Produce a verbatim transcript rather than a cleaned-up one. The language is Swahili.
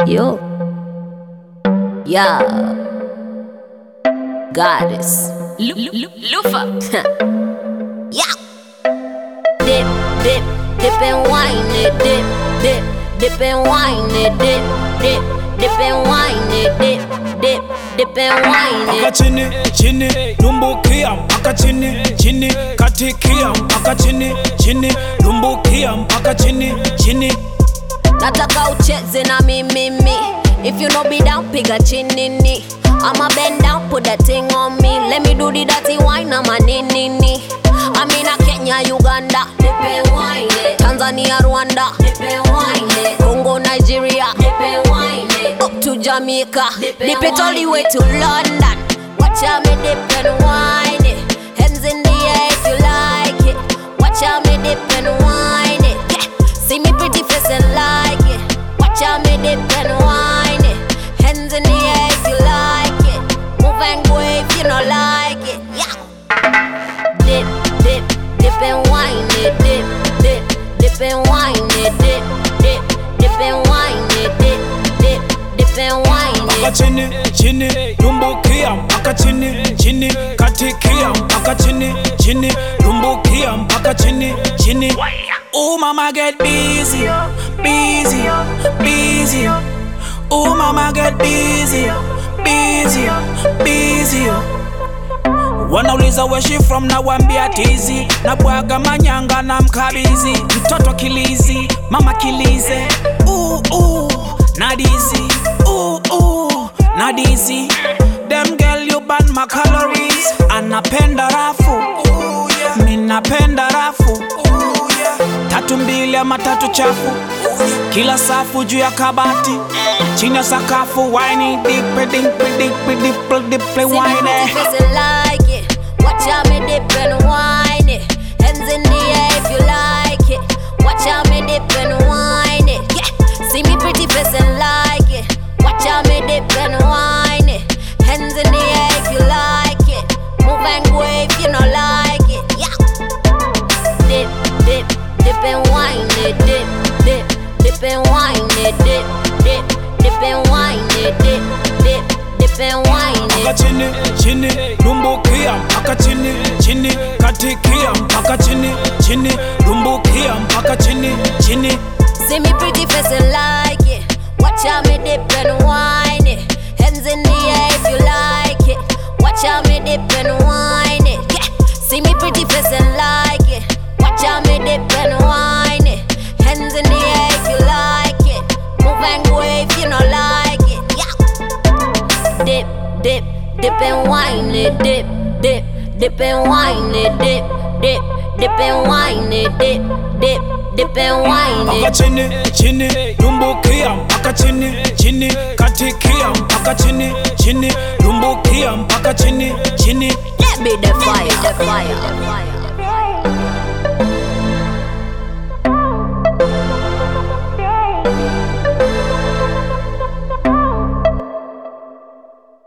Yo, yeah, goddess, Lufa. yeah. Dip, dip, dip and wine it, dip, dip, dip and wine it, dip, dip, dip and wine it, dip, dip, dip and wine it. Mpaka chini, chini, lumbukia mpaka chini, chini, katikia mpaka chini, chini, lumbukia mpaka chini, chini. Nataka ucheze na mimi mi. If you no be down, piga chinini. I'ma bend down, put that thing on me. Let me do the dirty wine, I'm a ninini. I'm in a Kenya, Uganda, dip and wine it. Tanzania, Rwanda, dip and wine it. Congo, Nigeria, dip and wine it. Up to Jamaica, dip, dip it all the way to London. Watch out me dip and wine it. Hands in the air if you like it. Watch out me dip and wine it. Yeah. See me pretty face and like it. Watch out me dip and wine it. Hands in the air if you like it. Move and go if you don't like it. Yeah. Dip, dip, dip and wine it. Dip, dip, dip and wine it. Dip, dip, dip and wine it. Dip, dip, dip and wine Mpaka it. chini, chini, lumbukia mpaka chini, chini, katikia mpaka chini, chini, lumbukia mpaka chini, chini. Oh mama get busy, busy, busy. Oh mama get busy, busy, busy. Wanauliza where she from na wambia tizi. Na bwaga manyanga na mkabizi. Mtoto kilizi, mama kilize. Ooh, ooh, nadizi. Ooh, ooh, nadizi. Them girl you burn my calories. Anapenda rafu. Ooh, yeah. Minapenda rafu. Ooh, yeah. Tatu mbili ama tatu chafu. Kila safu juu ya kabati. Chini ya sakafu. Whiny dip, dip, dip, dip, dip, play whiny. Like it. Watch out me dip and wine it. Hands in the air if you like it. Watch out me dip and wine it. Yeah. See me pretty face and like it. Watch out me dip and wine it. Hands in the air if you like it. Move and go if you don't like it. Yeah. Dip, dip, dip and wine it. Dip, dip, dip and wine it. Dip, dip, dip and wine it. Dip, dip, dip and wine Mpaka it. chini, chini, lumbukia mpaka chini, chini, katikia mpaka chini, chini, lumbukia mpaka chini, chini. See me pretty face and like it. Watch out me dip and wine it. Hands in the air if you like it. Watch out me dip and wine it. Yeah. See me pretty face and like it. Watch out me dip and wine it. Hands in the air if you like it. Move and go if you don't like it. Yeah. Dip, dip, dip and wine it. Dip, dip, dip and wine it. Dip, dip, dip and wine it. Dip, dip, dip and wine Mpaka it. chini, chini, lumbukia mpaka chini, chini, katikia mpaka chini, chini, lumbukia mpaka chini, chini. Let me the fire, the fire, the fire.